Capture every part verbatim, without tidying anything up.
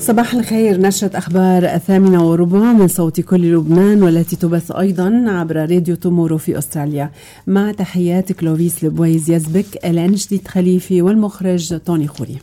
صباح الخير. نشرة أخبار الثامنة وربع من صوت كل لبنان، والتي تبث أيضا عبر راديو تومورو في أستراليا. مع تحيات كلوفيس لبويز يزبك، الان جديد خليفي، والمخرج توني خوري.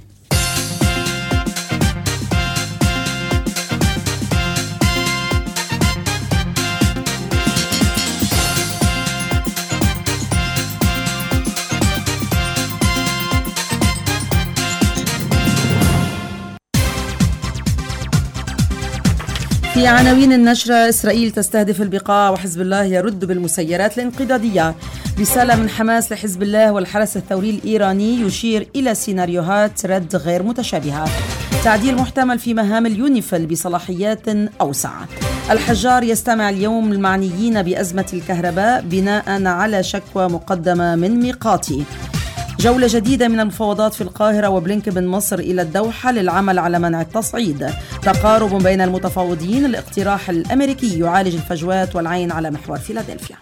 في عناوين النشرة: إسرائيل تستهدف البقاع وحزب الله يرد بالمسيرات الانقضاضية. رسالة من حماس لحزب الله والحرس الثوري الإيراني يشير إلى سيناريوهات رد غير متشابهة. تعديل محتمل في مهام اليونيفيل بصلاحيات أوسع. الحجار يستمع اليوم المعنيين بأزمة الكهرباء بناء على شكوى مقدمة من ميقاتي. جولة جديدة من المفاوضات في القاهرة، وبلينكن من مصر إلى الدوحة للعمل على منع التصعيد. تقارب بين المتفاوضين. الاقتراح الأمريكي يعالج الفجوات والعين على محور فيلادلفيا.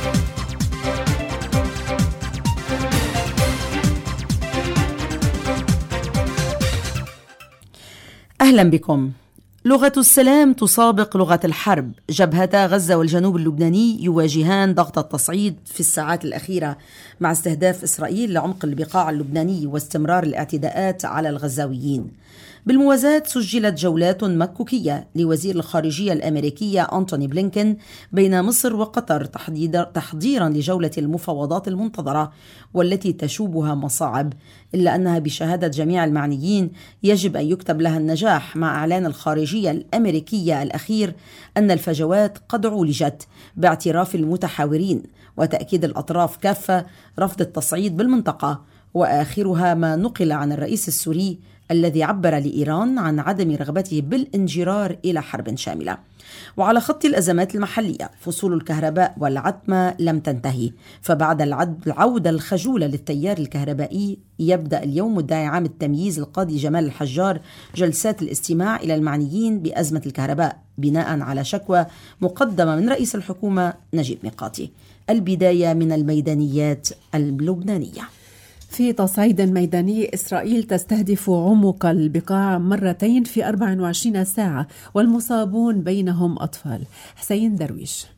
أهلا بكم. لغة السلام تسابق لغة الحرب. جبهتا غزة والجنوب اللبناني يواجهان ضغط التصعيد في الساعات الأخيرة مع استهداف إسرائيل لعمق البقاع اللبناني واستمرار الاعتداءات على الغزاويين. بالموازاة سجلت جولات مكوكية لوزير الخارجية الأمريكية أنتوني بلينكن بين مصر وقطر تحضيرا لجولة المفاوضات المنتظرة والتي تشوبها مصاعب، إلا أنها بشهادة جميع المعنيين يجب أن يكتب لها النجاح، مع إعلان الخارجية الأمريكية الأخير أن الفجوات قد عولجت باعتراف المتحاورين، وتأكيد الأطراف كافة رفض التصعيد بالمنطقة، وآخرها ما نقل عن الرئيس السوري الذي عبر لإيران عن عدم رغبته بالانجرار إلى حرب شاملة. وعلى خط الأزمات المحلية، فصول الكهرباء والعتمة لم تنتهي، فبعد العودة الخجولة للتيار الكهربائي يبدأ اليوم مدعي عام التمييز القاضي جمال الحجار جلسات الاستماع إلى المعنيين بأزمة الكهرباء بناء على شكوى مقدمة من رئيس الحكومة نجيب ميقاتي. البداية من الميدانيات اللبنانية. في تصعيد ميداني، إسرائيل تستهدف عمق البقاع مرتين في أربع وعشرين ساعة، والمصابون بينهم أطفال. حسين درويش.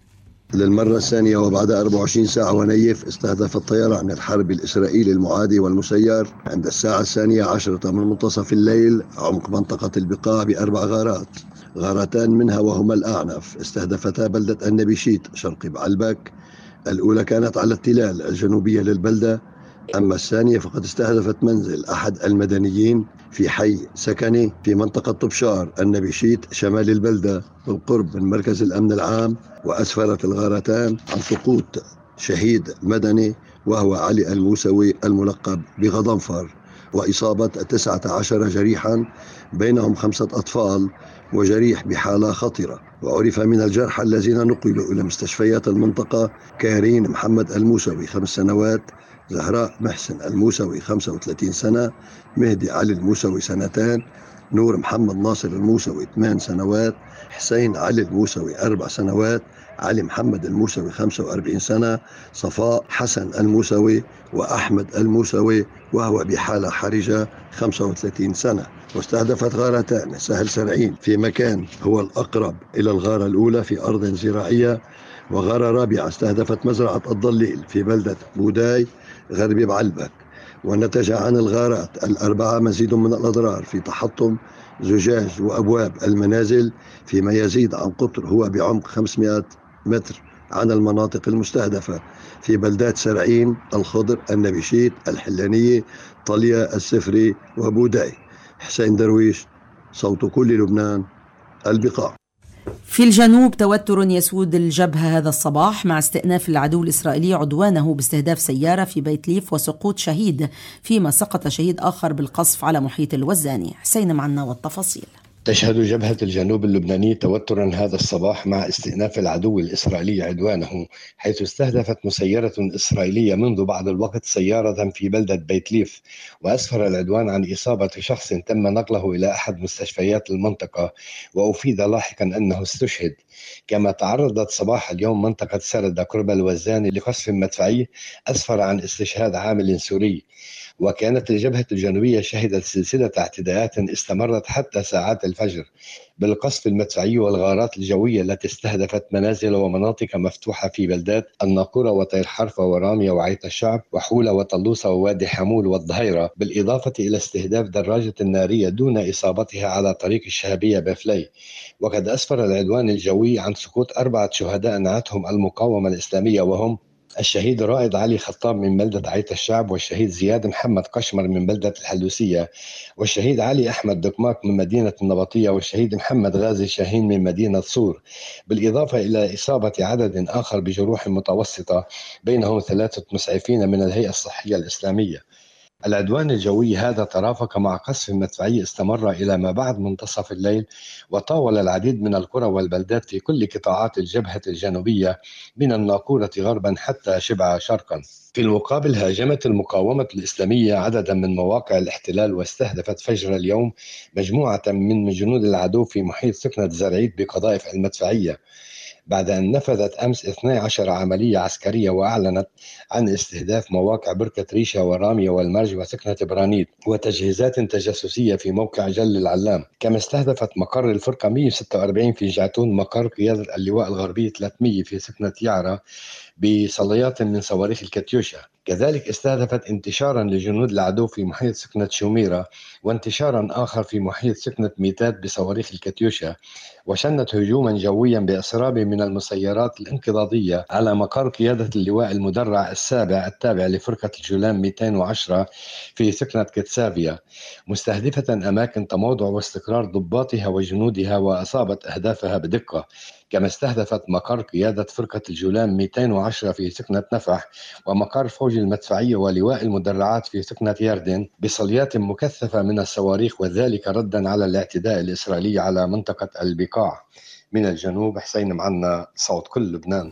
للمرة الثانية وبعد أربع وعشرين ساعة ونيف، استهدف الطيران الحربي الإسرائيلي المعادي والمسير عند الساعة الثانية عشرة من منتصف الليل عمق منطقة البقاع بأربع غارات. غارتان منها وهما الأعنف استهدفتا بلدة النبيشيت شرق بعلبك. الأولى كانت على التلال الجنوبية للبلدة، أما الثانية فقد استهدفت منزل أحد المدنيين في حي سكني في منطقة طبشار النبيشيت شمال البلدة بالقرب من مركز الأمن العام. وأسفرت الغارتان عن سقوط شهيد مدني وهو علي الموسوي الملقب بغضنفر، وإصابة تسعة عشر جريحا بينهم خمسة أطفال وجريح بحالة خطرة. وعرف من الجرحى الذين نقلوا إلى مستشفيات المنطقة كارين محمد الموسوي خمس سنوات، زهراء محسن الموسوي خمسة وثلاثين سنة، مهدي علي الموسوي سنتان، نور محمد ناصر الموسوي ثمان سنوات، حسين علي الموسوي أربع سنوات، علي محمد الموسوي خمسة وأربعين سنة، صفاء حسن الموسوي، وأحمد الموسوي وهو بحالة حرجة خمسة وثلاثين سنة. واستهدفت غارتان سهل سرعين في مكان هو الأقرب إلى الغارة الأولى في أرض زراعية، وغارة رابعة استهدفت مزرعة الضليل في بلدة بوداي غربي بعلبك. ونتج عن الغارات الأربعة مزيد من الأضرار في تحطم زجاج وأبواب المنازل فيما يزيد عن قطر هو بعمق خمسمائة متر عن المناطق المستهدفة في بلدات سرعين، الخضر، النبيشيت، الحلانية، طليا، السفري، وبوداي. حسين درويش، صوت كل لبنان، البقاع. في الجنوب توتر يسود الجبهة هذا الصباح مع استئناف العدو الإسرائيلي عدوانه باستهداف سيارة في بيت ليف وسقوط شهيد، فيما سقط شهيد آخر بالقصف على محيط الوزاني. حسين معنا والتفاصيل. تشهد جبهة الجنوب اللبناني توترا هذا الصباح مع استئناف العدو الإسرائيلي عدوانه، حيث استهدفت مسيرة إسرائيلية منذ بعض الوقت سيارة في بلدة بيت ليف، وأسفر العدوان عن إصابة شخص تم نقله إلى أحد مستشفيات المنطقة، وأفيد لاحقا أنه استشهد. كما تعرضت صباح اليوم منطقة سردة قرب الوزاني لقصف مدفعي أسفر عن استشهاد عامل سوري. وكانت الجبهة الجنوبية شهدت سلسلة اعتداءات استمرت حتى ساعات الفجر بالقصف المدفعي والغارات الجوية التي استهدفت منازل ومناطق مفتوحة في بلدات الناقورة وطير حرفة ورامية وعيط الشعب وحولة وطلوسة ووادي حمول والظهيرة، بالإضافة إلى استهداف دراجة نارية دون إصابتها على طريق الشهبية بافلي. وقد أسفر العدوان الجوي عن سقوط أربعة شهداء نعتهم المقاومة الإسلامية، وهم الشهيد رائد علي خطاب من بلدة عيط الشعب، والشهيد زياد محمد قشمر من بلدة الحلوسية، والشهيد علي أحمد دقماق من مدينة النبطية، والشهيد محمد غازي شاهين من مدينة صور، بالإضافة إلى إصابة عدد آخر بجروح متوسطة بينهم ثلاثة مسعفين من الهيئة الصحية الإسلامية. العدوان الجوي هذا ترافق مع قصف مدفعي استمر إلى ما بعد منتصف الليل، وطاول العديد من القرى والبلدات في كل قطاعات الجبهة الجنوبية من الناقورة غربا حتى شبعة شرقا. في المقابل هاجمت المقاومة الإسلامية عددا من مواقع الاحتلال، واستهدفت فجر اليوم مجموعة من جنود العدو في محيط سكنة زرعيت بقذائف المدفعية، بعد أن نفذت أمس اثنتي عشرة عملية عسكرية وأعلنت عن استهداف مواقع بركة ريشة ورامية والمرج وسكنة برانيت وتجهيزات تجسسية في موقع جل العلام، كما استهدفت مقر الفرقة مئة وستة وأربعين في جعتون، مقر قيادة اللواء الغربي ثلاثمئة في سكنة يعرة بصليات من صواريخ الكاتيوشا. كذلك استهدفت انتشارا لجنود العدو في محيط سكنة شوميرة، وانتشارا آخر في محيط سكنة ميتات بصواريخ الكاتيوشا، وشنت هجوما جويا بأسراب من المسيرات الانقضاضية على مقر قيادة اللواء المدرع السابع التابع لفرقة الجولان مئتين وعشرة في سكنة كتسافيا، مستهدفة أماكن تموضع واستقرار ضباطها وجنودها، وأصابت أهدافها بدقة. كما استهدفت مقر قيادة فرقة الجولان مئتين وعشرة في سكنة نفح، ومقر فوج المدفعية ولواء المدرعات في سكنة ياردن بصليات مكثفة من الصواريخ، وذلك ردا على الاعتداء الإسرائيلي على منطقة البقاع. من الجنوب حسين معنا، صوت كل لبنان.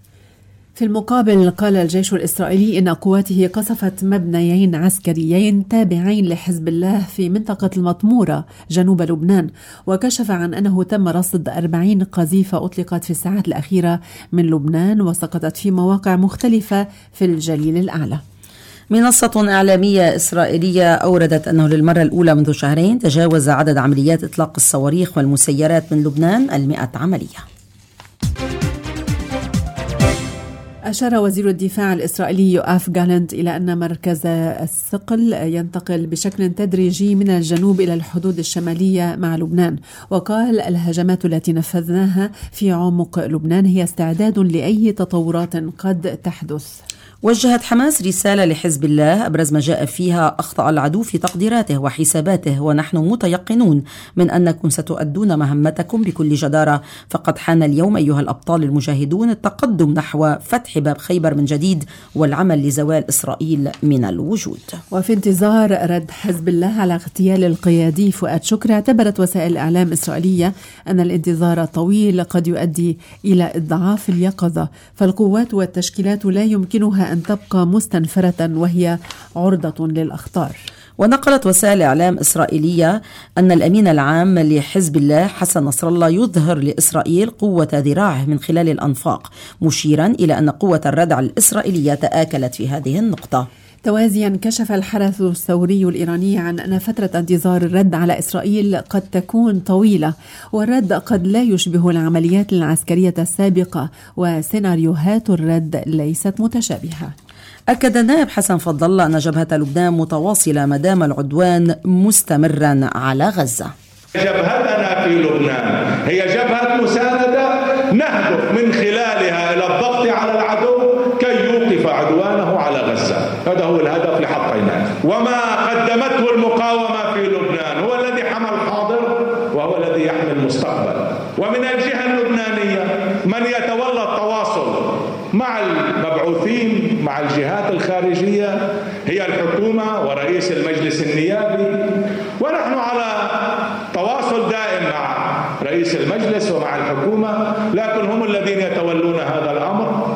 في المقابل قال الجيش الإسرائيلي إن قواته قصفت مبنيين عسكريين تابعين لحزب الله في منطقة المطمورة جنوب لبنان، وكشف عن أنه تم رصد أربعين قذيفة أطلقت في الساعات الأخيرة من لبنان وسقطت في مواقع مختلفة في الجليل الأعلى. منصة إعلامية إسرائيلية أوردت أنه للمرة الأولى منذ شهرين تجاوز عدد عمليات إطلاق الصواريخ والمسيرات من لبنان المئة عملية. أشار وزير الدفاع الإسرائيلي يوآف جالنت إلى أن مركز الثقل ينتقل بشكل تدريجي من الجنوب إلى الحدود الشمالية مع لبنان، وقال الهجمات التي نفذناها في عمق لبنان هي استعداد لأي تطورات قد تحدث. وجهت حماس رسالة لحزب الله أبرز ما جاء فيها أخطأ العدو في تقديراته وحساباته، ونحن متيقنون من أنكم ستؤدون مهمتكم بكل جدارة، فقد حان اليوم أيها الأبطال المجاهدون التقدم نحو فتح باب خيبر من جديد والعمل لزوال إسرائيل من الوجود. وفي انتظار رد حزب الله على اغتيال القيادي فؤاد شكري، اعتبرت وسائل الإعلام إسرائيلية أن الانتظار الطويل قد يؤدي إلى إضعاف اليقظة، فالقوات والتشكيلات لا يمكنها أن تبقى مستنفرة وهي عرضة للأخطار. ونقلت وسائل إعلام إسرائيلية أن الأمين العام لحزب الله حسن نصر الله يظهر لإسرائيل قوة ذراعه من خلال الأنفاق، مشيرا إلى أن قوة الردع الإسرائيلية تآكلت في هذه النقطة. توازيا كشف الحرس الثوري الإيراني عن أن فترة انتظار الرد على إسرائيل قد تكون طويلة، والرد قد لا يشبه العمليات العسكرية السابقة، وسيناريوهات الرد ليست متشابهة. أكد النائب حسن فضل الله أن جبهة لبنان متواصلة ما دام العدوان مستمرا على غزة. جبهتنا في لبنان هي جبهة مساندة نهدف من خلالها إلى الضغط على العدو كي يوقف عدوانه على غزة. هذا هو الهدف لحقيناه، وما قدمته المقاومة في لبنان هو الذي حمى الحاضر وهو الذي يحمي المستقبل. ومن الجهة اللبنانية من يتولى التواصل مع المبعوثين مع الجهات الخارجية هي الحكومة ورئيس المجلس النيابي، ونحن على تواصل دائم مع رئيس المجلس ومع الحكومة، لكن هم الذين يتولون هذا الأمر.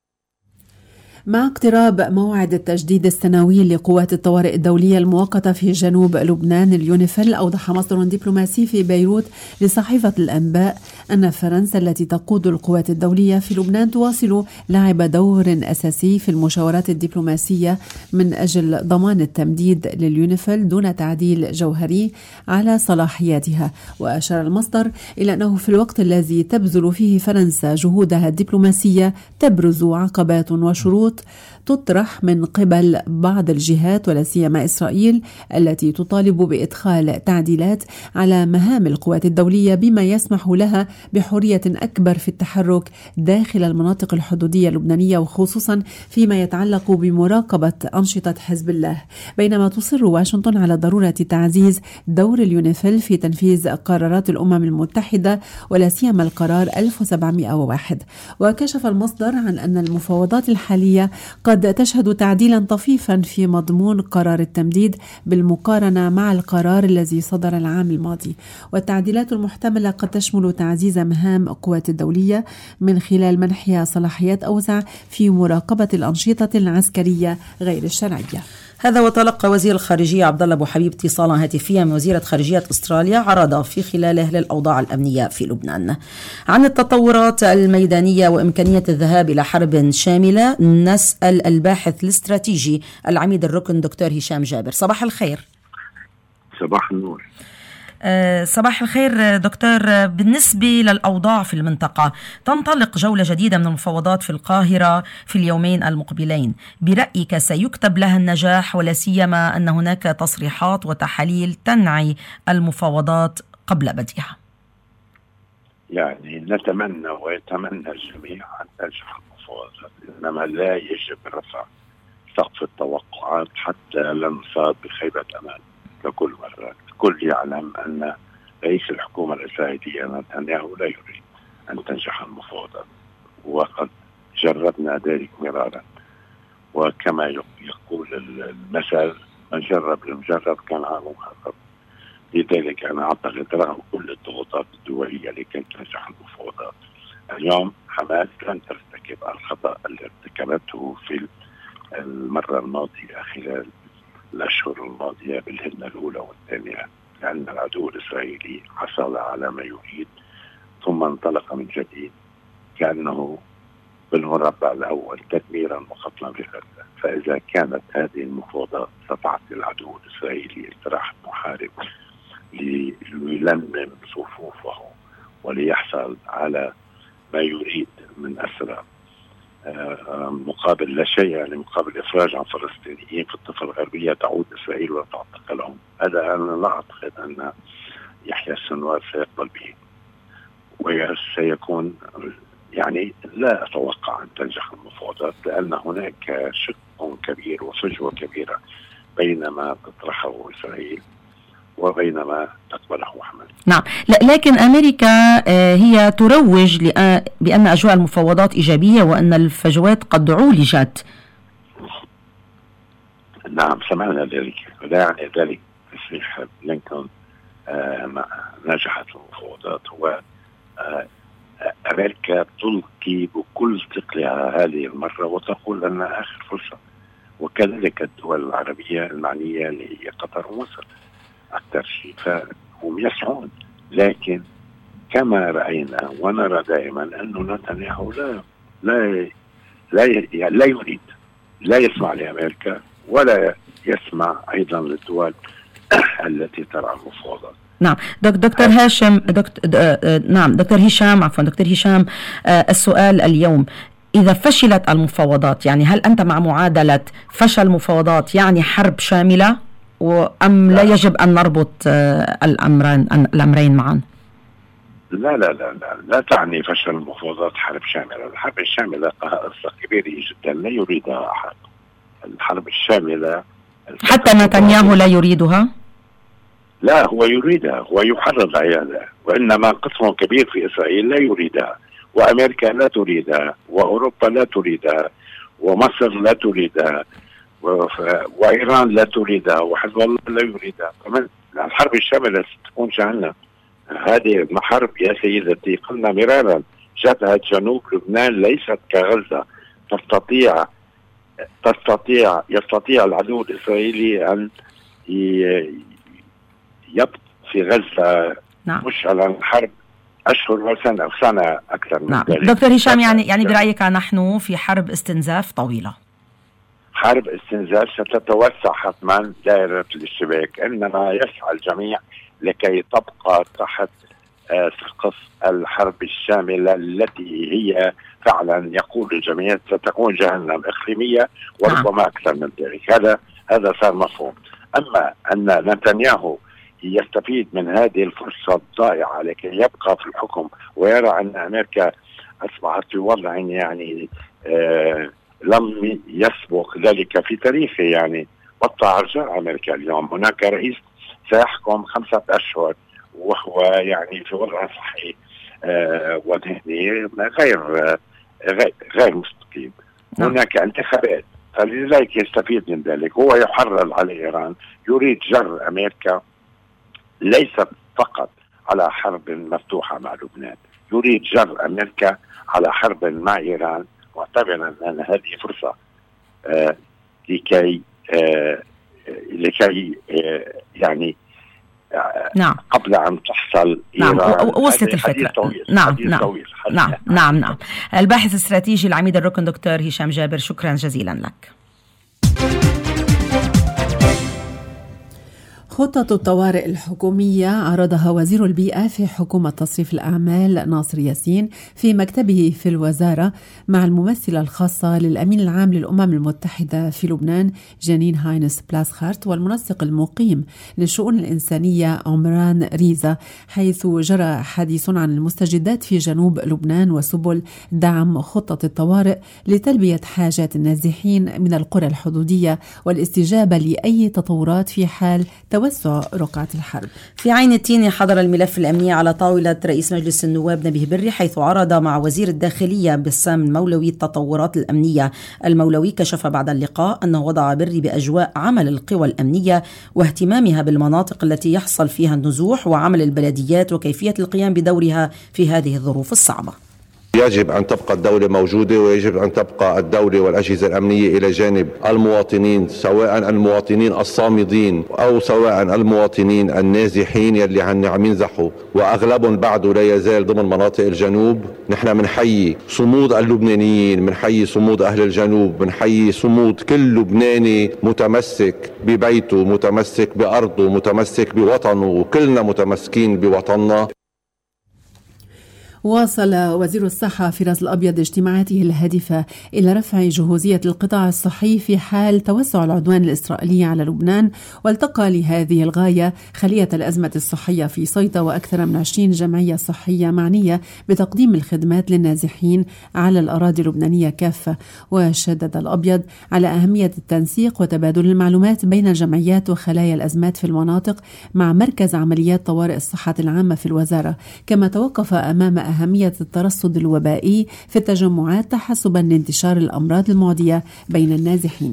مع اقتراب موعد التجديد السنوي لقوات الطوارئ الدولية المؤقتة في جنوب لبنان اليونيفيل، أوضح مصدر دبلوماسي في بيروت لصحيفة الأنباء أن فرنسا التي تقود القوات الدولية في لبنان تواصل لعب دور أساسي في المشاورات الدبلوماسية من أجل ضمان التمديد لليونيفيل دون تعديل جوهري على صلاحياتها. وأشار المصدر إلى أنه في الوقت الذي تبذل فيه فرنسا جهودها الدبلوماسية تبرز عقبات وشروط تطرح من قبل بعض الجهات ولا سيما إسرائيل التي تطالب بإدخال تعديلات على مهام القوات الدولية بما يسمح لها بحرية أكبر في التحرك داخل المناطق الحدودية اللبنانية وخصوصا فيما يتعلق بمراقبة أنشطة حزب الله. بينما تصر واشنطن على ضرورة تعزيز دور اليونيفيل في تنفيذ قرارات الأمم المتحدة ولا سيما القرار ألف وسبعمائة وواحد. وكشف المصدر عن أن المفاوضات الحالية قد تشهد تعديلا طفيفا في مضمون قرار التمديد بالمقارنة مع القرار الذي صدر العام الماضي. والتعديلات المحتملة قد تشمل تعزيز مهام القوات الدولية من خلال منحها صلاحيات أوسع في مراقبة الأنشطة العسكرية غير الشرعية. هذا وتلقى وزير الخارجية عبد الله أبو حبيب اتصالا هاتفيا من وزيرة خارجية أستراليا عرض في خلاله للأوضاع الأمنية في لبنان. عن التطورات الميدانية وإمكانية الذهاب إلى حرب شاملة نسأل الباحث الاستراتيجي العميد الركن دكتور هشام جابر. صباح الخير. صباح النور. أه صباح الخير دكتور. بالنسبة للأوضاع في المنطقة، تنطلق جولة جديدة من المفاوضات في القاهرة في اليومين المقبلين، برأيك سيكتب لها النجاح ولا سيما أن هناك تصريحات وتحاليل تنعي المفاوضات قبل بدءها؟ يعني نتمنى ويتمنى الجميع أن تنجح المفاوضات، إنما لا يجب رفع سقف التوقعات حتى لا نصاب بخيبة أمل. ككل مرة الكل يعلم أن رئيس الحكومة الإسرائيلية نتنياهو لا يريد أن تنجح المفاوضات، وقد جربنا ذلك مرارا، وكما يقول المثل من جرب المجرب كان عامه خطر. لذلك أنا أعتقد رغم كل الضغوطات الدولية لكي تنجح المفاوضات، اليوم حماس لن ترتكب الخطأ اللي ارتكبته في المرة الماضية خلال الأشهر الماضية بالهدنة الأولى والثانية، لأن العدو الإسرائيلي حصل على ما يريد ثم انطلق من جديد كأنه بالمربع الأول تدميرا وقتلا في غزة. فإذا كانت هذه المفاوضات ستعطي العدو الإسرائيلي استراحة محارب ليلمم صفوفه وليحصل على ما يريد من أسرى مقابل لا شيء، يعني مقابل إفراج عن فلسطينيين في الضفة الغربية تعود إسرائيل وتعتقلهم، هذا أنا لا أعتقد أن يحيى السنوار سيقبل به، وسيكون يعني لا أتوقع أن تنجح المفاوضات، لأن هناك شق كبير وفجوة كبيرة بين ما تطرحه إسرائيل وبين ما تقبله حماس. نعم، لكن أمريكا هي تروج بأن أجواء المفاوضات إيجابية وأن الفجوات قد عولجت. نعم سمعنا ذلك، لا يعني ذلك تصريح بلينكن آه نجحت المفاوضات. هو آه أمريكا تلقي بكل ثقلها هذه المرة وتقول أن آخر فرصة، وكذلك الدول العربية المعنية اللي هي قطر ومصر أكثر شيء، فهم يسعون. لكن كما رأينا ونرى دائما أنه نتنياهو لا لا لا لا يريد، لا يسمع لأمريكا ولا يسمع أيضا للدول التي ترعى المفاوضات. نعم دك دكتور هاشم دكتور نعم دكتور هشام عفوا دكتور هشام السؤال اليوم، إذا فشلت المفاوضات، يعني هل أنت مع معادلة فشل المفاوضات يعني حرب شاملة، أم لا, لا يجب أن نربط الأمرين الأمرين معا؟ لا لا لا لا لا تعني فشل المفاوضات حرب شاملة. الحرب الشاملة قصة كبيرة جدا لا يريدها أحد. الحرب الشاملة حتى نتنياهو لا يريدها؟ لا، هو يريدها، هو يحرض عليها، وإنما قسم كبير في إسرائيل لا يريدها، وأمريكا لا تريدها، وأوروبا لا تريدها، ومصر لا تريدها، وإيران لا تريدها، وحزب الله لا يريدها. كمان الحرب الشاملة ستكون جهنم. هذه الحرب يا سيدتي قلنا مرارا، جبهة جنوب لبنان ليست كغزة، تستطيع تستطيع يستطيع العدو الإسرائيلي أن يبقى في غزة. نعم. مشعل الحرب أشهر وسنة أو سنة أكثر من نعم. ذلك. دكتور هشام، يعني يعني برأيك نحن في حرب استنزاف طويلة؟ حرب استنزاف ستتوسع حتما دائرة الاشتباك، إنما يسعى الجميع لكي تبقى تحت سقف الحرب الشاملة التي هي فعلا يقول الجميع ستكون جهنم إقليمية وربما أكثر من ذلك. هذا هذا صار مفهوم. أما أن نتنياهو يستفيد من هذه الفرصة الضائعة لكي يبقى في الحكم ويرى أن أمريكا أصبحت في وضع يعني آه لم يسبق ذلك في تاريخه، يعني قطع رجاء أمريكا اليوم. هناك رئيس سيحكم خمسة أشهر وهو يعني في وضع صحي آه وذهني غير آه غير مستقيم. هناك انتخابات، فلذلك يستفيد من ذلك. هو يحرض على إيران، يريد جر أمريكا ليست فقط على حرب مفتوحة مع لبنان، يريد جر أمريكا على حرب مع إيران، معتبرا أن هذه فرصة آه لكي آه لكي آه يعني آه نعم. قبل أن تحصل نعم. إيران. وصلت الفكرة. طويل. نعم نعم. طويل. نعم نعم نعم الباحث الاستراتيجي العميد الركن دكتور هشام جابر، شكرا جزيلا لك. خطة الطوارئ الحكومية عرضها وزير البيئة في حكومة تصريف الأعمال ناصر ياسين في مكتبه في الوزارة مع الممثلة الخاصة للأمين العام للأمم المتحدة في لبنان جانين هاينس بلاسخارت والمنسق المقيم للشؤون الإنسانية عمران ريزا، حيث جرى حديث عن المستجدات في جنوب لبنان وسبل دعم خطة الطوارئ لتلبية حاجات النازحين من القرى الحدودية والاستجابة لأي تطورات في حال توسع رقعة الحرب. في عين التين حضر الملف الأمني على طاولة رئيس مجلس النواب نبيه بري، حيث عرض مع وزير الداخلية بسام المولوي التطورات الأمنية. المولوي كشف بعد اللقاء أنه وضع بري بأجواء عمل القوى الأمنية واهتمامها بالمناطق التي يحصل فيها النزوح وعمل البلديات وكيفية القيام بدورها في هذه الظروف الصعبة. يجب أن تبقى الدولة موجودة، ويجب أن تبقى الدولة والأجهزة الأمنية إلى جانب المواطنين، سواء المواطنين الصامدين أو سواء المواطنين النازحين يلي عم ينزحوا وأغلبهم بعده لا يزال ضمن مناطق الجنوب. نحن منحيي صمود اللبنانيين، منحيي صمود أهل الجنوب، منحيي صمود كل لبناني متمسك ببيته، متمسك بأرضه، متمسك بوطنه، وكلنا متمسكين بوطننا. واصل وزير الصحة فراس الأبيض اجتماعاته الهادفة إلى رفع جهوزية القطاع الصحي في حال توسع العدوان الإسرائيلي على لبنان، والتقى لهذه الغاية خلية الأزمة الصحية في صيدا وأكثر من عشرين جمعية صحية معنية بتقديم الخدمات للنازحين على الأراضي اللبنانية كافة. وشدد الأبيض على أهمية التنسيق وتبادل المعلومات بين الجمعيات وخلايا الأزمات في المناطق مع مركز عمليات طوارئ الصحة العامة في الوزارة، كما توقف أمام أهمية الترصد الوبائي في التجمعات تحسبا لانتشار الأمراض المعدية بين النازحين.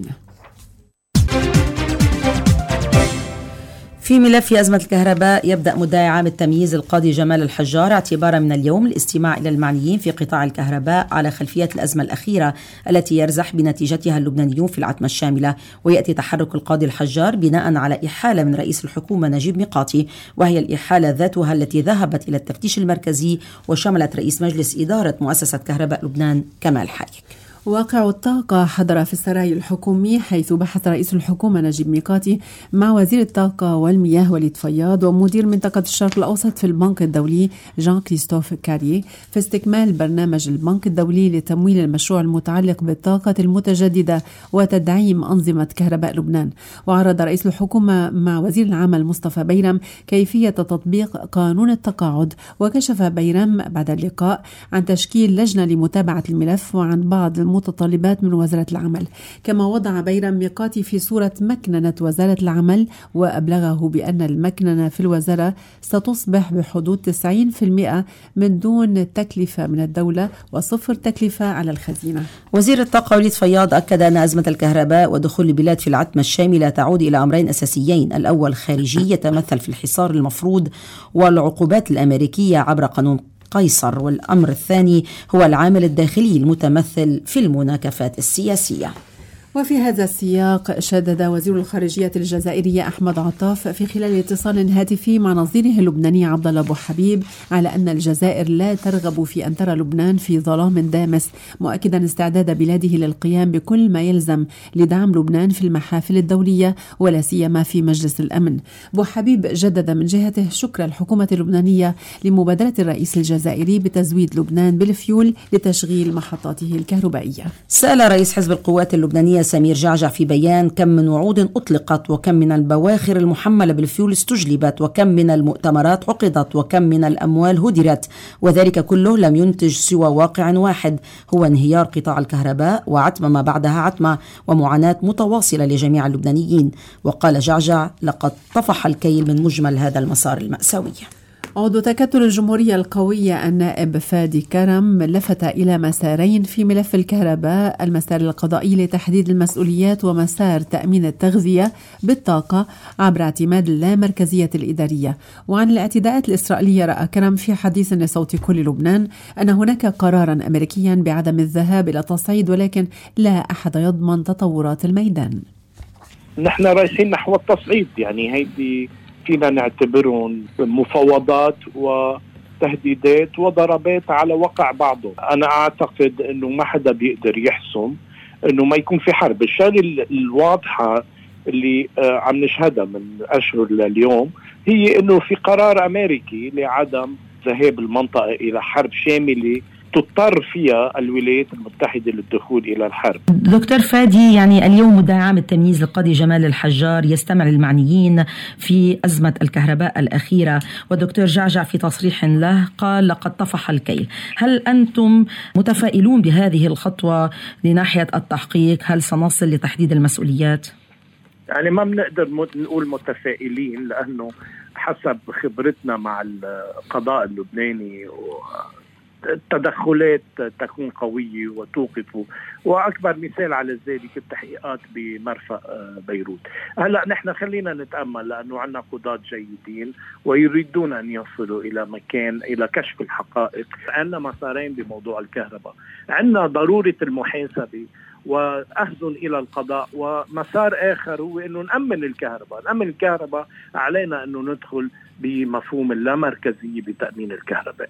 في ملف أزمة الكهرباء، يبدأ مدعي عام التمييز القاضي جمال الحجار اعتبارا من اليوم الاستماع إلى المعنيين في قطاع الكهرباء على خلفية الأزمة الأخيرة التي يرزح بنتيجتها اللبنانيون في العتمة الشاملة. ويأتي تحرك القاضي الحجار بناء على إحالة من رئيس الحكومة نجيب ميقاتي، وهي الإحالة ذاتها التي ذهبت إلى التفتيش المركزي وشملت رئيس مجلس إدارة مؤسسة كهرباء لبنان كمال حايك. واقع الطاقة حضر في السراي الحكومي، حيث بحث رئيس الحكومة نجيب ميقاتي مع وزير الطاقة والمياه وليد فياض ومدير منطقة الشرق الأوسط في البنك الدولي جان كريستوف كاريي في استكمال برنامج البنك الدولي لتمويل المشروع المتعلق بالطاقة المتجددة وتدعيم أنظمة كهرباء لبنان. وعرض رئيس الحكومة مع وزير العمل مصطفى بيرم كيفية تطبيق قانون التقاعد، وكشف بيرم بعد اللقاء عن تشكيل لجنة لمتابعة الملف وعن بعض متطلبات من وزارة العمل. كما وضع بيرم ميقاتي في صورة مكننة وزارة العمل، وأبلغه بأن المكننة في الوزارة ستصبح بحدود تسعين بالمئة من دون تكلفة من الدولة وصفر تكلفة على الخزينة. وزير الطاقة وليد فياض أكد أن أزمة الكهرباء ودخول البلاد في العتمة الشاملة تعود إلى أمرين أساسيين: الأول خارجي يتمثل في الحصار المفروض والعقوبات الأمريكية عبر قانون قيصر، والأمر الثاني هو العامل الداخلي المتمثل في المناكفات السياسية. وفي هذا السياق شدد وزير الخارجية الجزائرية أحمد عطاف في خلال اتصال هاتفي مع نظيره اللبناني عبد الله أبو حبيب على أن الجزائر لا ترغب في أن ترى لبنان في ظلام دامس، مؤكدا استعداد بلاده للقيام بكل ما يلزم لدعم لبنان في المحافل الدولية ولا سيما في مجلس الأمن. أبو حبيب جدد من جهته شكر الحكومة اللبنانية لمبادرة الرئيس الجزائري بتزويد لبنان بالفيول لتشغيل محطاته الكهربائية. سأل رئيس حزب القوات اللبنانية سمير جعجع في بيان كم من وعود أطلقت وكم من البواخر المحملة بالفيول استجلبت وكم من المؤتمرات عقدت وكم من الأموال هدرت، وذلك كله لم ينتج سوى واقع واحد هو انهيار قطاع الكهرباء وعتمة ما بعدها عتمة ومعاناة متواصلة لجميع اللبنانيين. وقال جعجع لقد طفح الكيل من مجمل هذا المسار المأساوي. عضو تكتل الجمهورية القوية النائب فادي كرم لفت إلى مسارين في ملف الكهرباء: المسار القضائي لتحديد المسؤوليات ومسار تأمين التغذية بالطاقة عبر اعتماد اللامركزية الإدارية. وعن الاعتداءات الإسرائيلية رأى كرم في حديث لصوت كل لبنان أن هناك قرارا أمريكيا بعدم الذهاب إلى تصعيد، ولكن لا أحد يضمن تطورات الميدان. نحن رايحين نحو التصعيد، يعني هيدي فينا نعتبرهم مفاوضات وتهديدات وضربات على وقع بعضهم. أنا أعتقد أنه ما حدا بيقدر يحسم أنه ما يكون في حرب. الشغلة الواضحة اللي عم نشهدها من أشهر اليوم هي أنه في قرار أمريكي لعدم ذهاب المنطقة إلى حرب شاملة تضطر فيها الولايات المتحدة للدخول إلى الحرب. دكتور فادي، يعني اليوم مدعي عام التمييز القاضي جمال الحجار يستمع للمعنيين في أزمة الكهرباء الأخيرة، ودكتور جعجع في تصريح له قال لقد طفح الكيل. هل أنتم متفائلون بهذه الخطوة لناحية التحقيق؟ هل سنصل لتحديد المسؤوليات؟ يعني ما بنقدر نقول متفائلين، لأنه حسب خبرتنا مع القضاء اللبناني و التدخلات تكون قوية وتوقف، وأكبر مثال على ذلك التحقيقات بمرفأ بيروت. هلأ نحن خلينا نتأمل، لأنه عنا قضاة جيدين ويريدون أن يصلوا إلى مكان إلى كشف الحقائق. عنا مسارين بموضوع الكهرباء، عنا ضرورة المحاسبة وأخذ إلى القضاء، ومسار آخر هو أنه نأمن الكهرباء. نأمن الكهرباء علينا أنه ندخل بمفهوم اللامركزية بتأمين الكهرباء.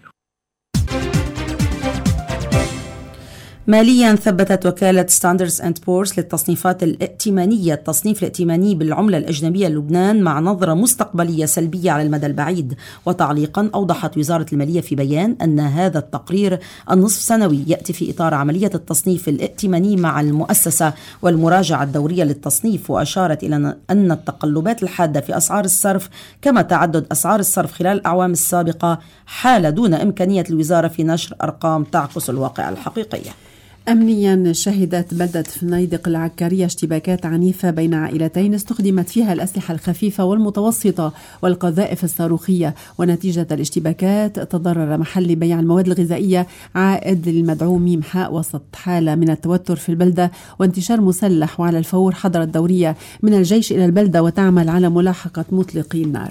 ماليا ثبتت وكالة ستاندردز أند بورز للتصنيفات الائتمانية التصنيف الائتماني بالعملة الأجنبية للبنان مع نظرة مستقبلية سلبية على المدى البعيد. وتعليقا أوضحت وزارة المالية في بيان أن هذا التقرير النصف سنوي يأتي في إطار عملية التصنيف الائتماني مع المؤسسة والمراجعة الدورية للتصنيف، وأشارت إلى أن التقلبات الحادة في أسعار الصرف كما تعدد أسعار الصرف خلال الأعوام السابقة حال دون إمكانية الوزارة في نشر أرقام تعكس الواقع الحقيقي. أمنيا شهدت بلدة فنيدق العكارية اشتباكات عنيفة بين عائلتين استخدمت فيها الأسلحة الخفيفة والمتوسطة والقذائف الصاروخية، ونتيجة الاشتباكات تضرر محل بيع المواد الغذائية عائد للمدعو ميم حاء وسط حالة من التوتر في البلدة وانتشار مسلح. وعلى الفور حضرت دورية من الجيش إلى البلدة وتعمل على ملاحقة مطلقي النار.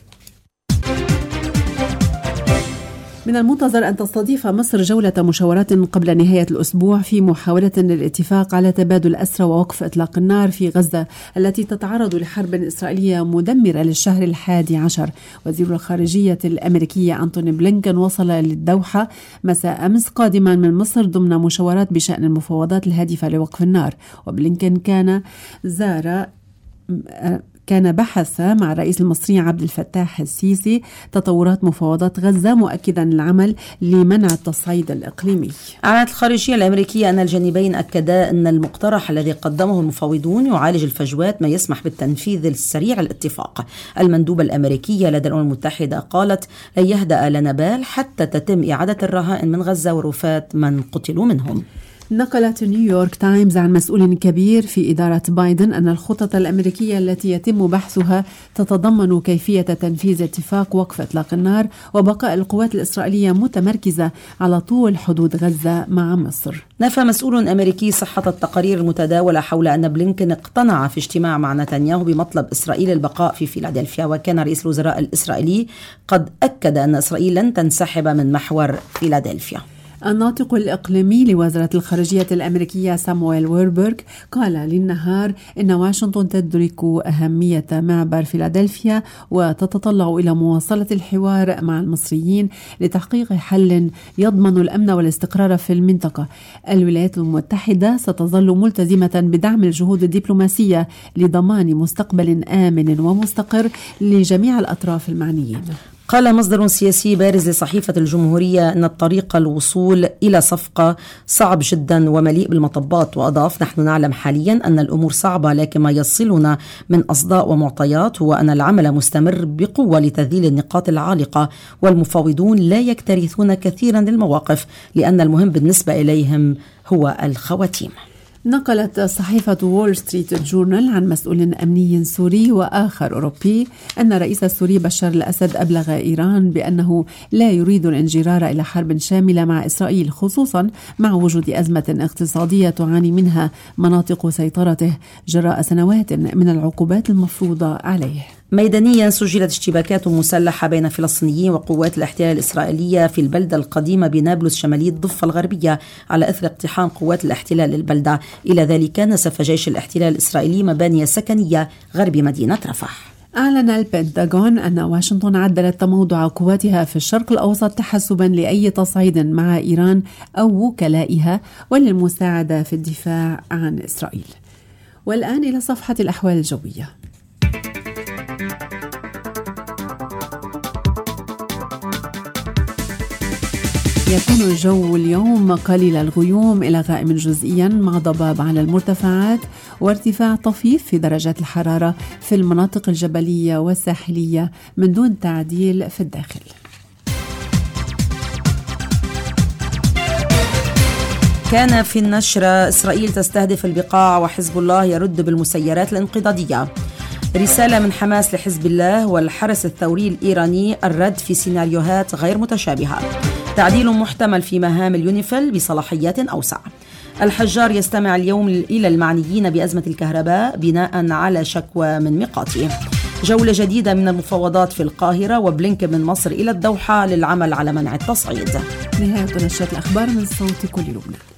من المنتظر أن تستضيف مصر جولة مشاورات قبل نهاية الأسبوع في محاولة للاتفاق على تبادل أسرى ووقف إطلاق النار في غزة التي تتعرض لحرب إسرائيلية مدمرة للشهر الحادي عشر. وزير الخارجية الأمريكية أنتوني بلينكن وصل للدوحة مساء أمس قادما من مصر ضمن مشاورات بشأن المفاوضات الهادفة لوقف النار. وبلينكن كان زار كان بحث مع الرئيس المصري عبد الفتاح السيسي تطورات مفاوضات غزة، مؤكدا العمل لمنع التصعيد الإقليمي. أعلنت الخارجية الأمريكية أن الجانبين أكدا أن المقترح الذي قدمه المفاوضون يعالج الفجوات ما يسمح بالتنفيذ السريع الاتفاق. المندوبة الأمريكية لدى الأمم المتحدة قالت لن يهدأ لنا بال حتى تتم إعادة الرهائن من غزة ورفاة من قتلوا منهم. نقلت نيويورك تايمز عن مسؤول كبير في إدارة بايدن أن الخطط الأمريكية التي يتم بحثها تتضمن كيفية تنفيذ اتفاق وقف إطلاق النار وبقاء القوات الإسرائيلية متمركزة على طول حدود غزة مع مصر. نفى مسؤول أمريكي صحة التقارير المتداولة حول أن بلينكن اقتنع في اجتماع مع نتنياهو بمطلب إسرائيل البقاء في فيلادلفيا، وكان رئيس الوزراء الإسرائيلي قد أكد أن إسرائيل لن تنسحب من محور فيلادلفيا. الناطق الإقليمي لوزارة الخارجية الأمريكية سامويل ويربرغ قال للنهار إن واشنطن تدرك أهمية معبر فيلادلفيا وتتطلع إلى مواصلة الحوار مع المصريين لتحقيق حل يضمن الأمن والاستقرار في المنطقة. الولايات المتحدة ستظل ملتزمة بدعم الجهود الدبلوماسية لضمان مستقبل آمن ومستقر لجميع الأطراف المعنيين. قال مصدر سياسي بارز لصحيفة الجمهورية أن الطريق الوصول إلى صفقة صعب جدا ومليء بالمطبات، وأضاف: نحن نعلم حاليا أن الأمور صعبة، لكن ما يصلنا من أصداء ومعطيات هو أن العمل مستمر بقوة لتذليل النقاط العالقة، والمفاوضون لا يكترثون كثيرا للمواقف لأن المهم بالنسبة إليهم هو الخواتيم. نقلت صحيفة وول ستريت جورنال عن مسؤول أمني سوري وآخر أوروبي أن الرئيس السوري بشار الأسد أبلغ إيران بأنه لا يريد الانجرار إلى حرب شاملة مع إسرائيل، خصوصا مع وجود أزمة اقتصادية تعاني منها مناطق سيطرته جراء سنوات من العقوبات المفروضة عليه. ميدانيا سجلت اشتباكات مسلحة بين فلسطينيين وقوات الاحتلال الإسرائيلية في البلدة القديمة بنابلس شمالية الضفة الغربية على أثر اقتحام قوات الاحتلال للبلدة. إلى ذلك نسف جيش الاحتلال الإسرائيلي مباني سكنية غرب مدينة رفح. أعلن البنتاغون أن واشنطن عدلت تموضع قواتها في الشرق الأوسط تحسبا لأي تصعيد مع إيران أو وكلائها وللمساعدة في الدفاع عن إسرائيل. والآن إلى صفحة الأحوال الجوية. يكون الجو اليوم قليل الغيوم إلى غائم جزئيا مع ضباب على المرتفعات وارتفاع طفيف في درجات الحرارة في المناطق الجبلية والساحلية من دون تعديل في الداخل. كان في النشرة: إسرائيل تستهدف البقاع وحزب الله يرد بالمسيرات الانقضاضية. رسالة من حماس لحزب الله والحرس الثوري الإيراني: الرد في سيناريوهات غير متشابهة. تعديل محتمل في مهام اليونيفيل بصلاحيات أوسع. الحجار يستمع اليوم إلى المعنيين بأزمة الكهرباء بناء على شكوى من ميقاتي. جولة جديدة من المفاوضات في القاهرة وبلينكن من مصر إلى الدوحة للعمل على منع التصعيد. نهاية نشرة الأخبار من صوت كل لبنان.